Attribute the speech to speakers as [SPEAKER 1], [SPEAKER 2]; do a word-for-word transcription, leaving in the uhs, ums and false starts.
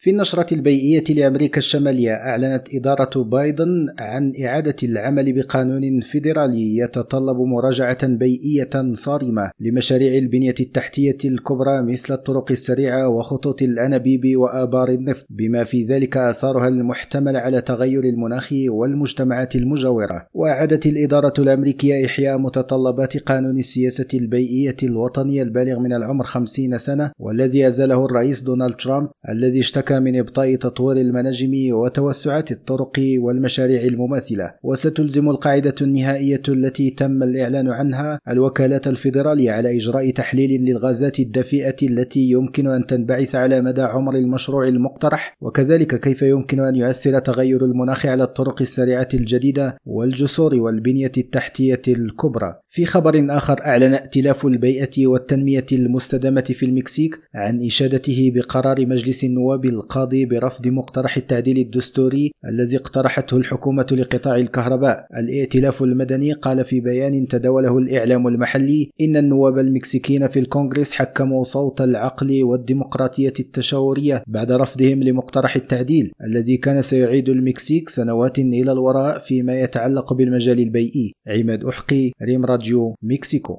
[SPEAKER 1] في النشرة البيئية لأمريكا الشمالية، أعلنت إدارة بايدن عن إعادة العمل بقانون فيدرالي يتطلب مراجعة بيئية صارمة لمشاريع البنية التحتية الكبرى مثل الطرق السريعة وخطوط الأنابيب وآبار النفط، بما في ذلك آثارها المحتملة على تغير المناخ والمجتمعات المجاورة. وأعادت الإدارة الأمريكية إحياء متطلبات قانون السياسة البيئية الوطني البالغ من العمر خمسين سنة، والذي أزاله الرئيس دونالد ترامب، الذي اشتكى من إبطاء تطوير المناجم وتوسعات الطرق والمشاريع المماثلة. وستلزم القاعدة النهائية التي تم الإعلان عنها الوكالات الفيدرالية على إجراء تحليل للغازات الدفيئة التي يمكن أن تنبعث على مدى عمر المشروع المقترح، وكذلك كيف يمكن أن يؤثر تغير المناخ على الطرق السريعة الجديدة والجسور والبنية التحتية الكبرى. في خبر آخر، أعلن ائتلاف البيئة والتنمية المستدامة في المكسيك عن إشادته بقرار مجلس النواب القاضي برفض مقترح التعديل الدستوري الذي اقترحته الحكومة لقطاع الكهرباء. الائتلاف المدني قال في بيان تداوله الإعلام المحلي إن النواب المكسيكيين في الكونغرس حكموا صوت العقل والديمقراطية التشاورية بعد رفضهم لمقترح التعديل الذي كان سيعيد المكسيك سنوات إلى الوراء فيما يتعلق بالمجال البيئي. عماد أحقي، ريم راديو، مكسيكو.